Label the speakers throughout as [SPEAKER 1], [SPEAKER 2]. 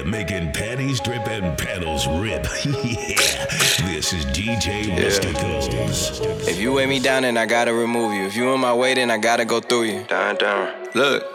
[SPEAKER 1] making panties drip and panels rip. Yeah, this is DJ Mysticals.
[SPEAKER 2] If you weigh me down, then I gotta remove you. If you in my way, then I gotta go through you. Down. Look.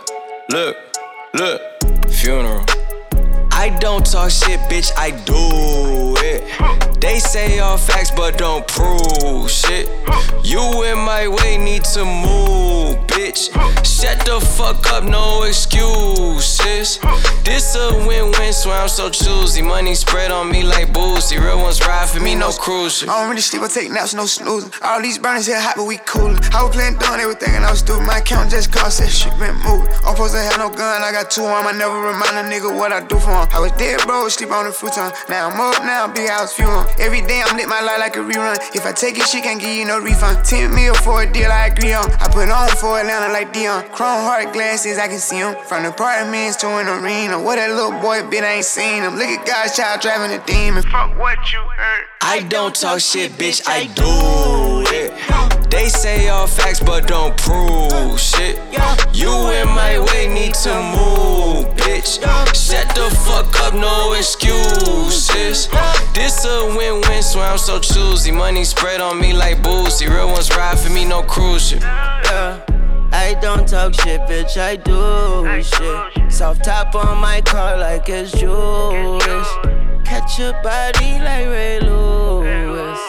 [SPEAKER 2] Funeral. I don't talk shit, bitch, I do it. They say all facts, but don't prove shit. You in my way, need to move, bitch. Shut the fuck up, no excuses. This a win-win, so I'm so choosy. Money spread on me like boozy. Real ones ride for me, no cruising.
[SPEAKER 3] I don't really sleep, I take naps, no snoozing. All these burners here hot, but we coolin'. I was playing dumb, they were thinking I was stupid. My account just cost that shit been moving. I'm supposed to have no gun, I got 2 on. I never remind a nigga what I do for him. I was dead, bro, sleep on the futon. Now I'm up, now big house fuel. Every day I'm lit my life like a rerun. If I take it, she can't give you no refund. 10 mil for a deal, I agree on. I put on for Atlanta like Dion. Chrome heart glasses, I can see him. From the apartments to an arena. What that little boy bit, I ain't seen him. Look at God's child driving a demon. Fuck what you heard.
[SPEAKER 2] I don't talk shit, bitch, I do it. They say all facts, but don't prove shit. You in my way, need to move, bitch. Shut the fuck up, no excuses. This a win-win, so I'm so choosy. Money spread on me like boozy. Real ones ride for me, no cruising.
[SPEAKER 4] Yeah. I don't talk shit, bitch, I do shit. Soft top on my car like it's Jewish. Catch your body like Ray Lewis.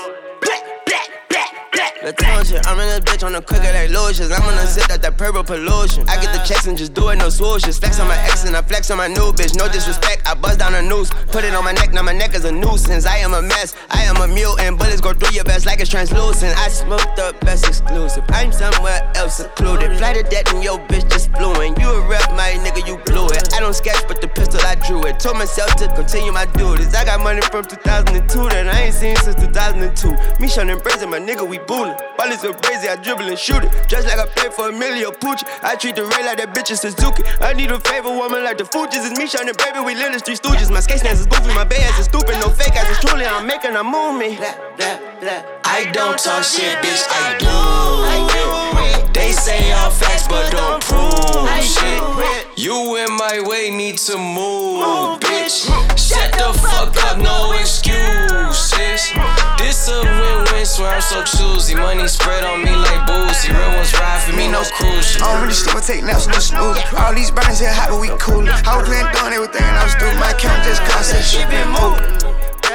[SPEAKER 4] Latonja, I'm in this bitch on the quicker like lotions. I'm gonna sip out that purple pollution. I get the checks and just do it, no swooshes. Flex on my ex and I flex on my new bitch. No disrespect, I buzz down a noose. Put it on my neck, now my neck is a nuisance. I am a mess, I am a mutant. Bullets go through your vest like it's translucent. I smoked up best exclusive. I'm somewhere else secluded. Fly to death and your bitch just flew in. You a rep, my nigga, you blew it. I don't sketch, but the pistol I drew it. Told myself to continue my duties. I got money from 2002 that I ain't seen since 2002. Me shun and brazen, my nigga, we bullin'. Ball is so crazy, I dribble and shoot it. Just like I paid for Emilio Pucci. I treat the Ray like that bitch is Suzuki. I need a favorite woman like the Fugees. It's me, Sean and baby, we live the street stooges. My skate stance is goofy, my bay ass is stupid. No fake ass is truly, I'm making a move me.
[SPEAKER 2] I don't talk shit, bitch, I do it. They say all facts, but don't prove shit. You in my way, need to move, bitch. Shut the fuck up, no excuses. This a win-win, swear I'm so choosy. Money spread on me like boozy. Real ones ride for me, no cruising.
[SPEAKER 3] I don't really sleep, I take naps, no snoozing. All these burners here hot, but we coolin'. I was playing dumb, they were thinking I was stupid. My account just cost that shit been moving.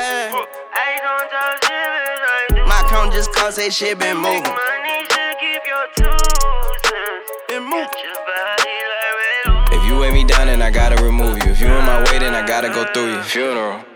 [SPEAKER 4] My account just cost that shit been moving.
[SPEAKER 2] If you weigh me down, then I gotta remove you. If you in my way, then I gotta go through you. Funeral.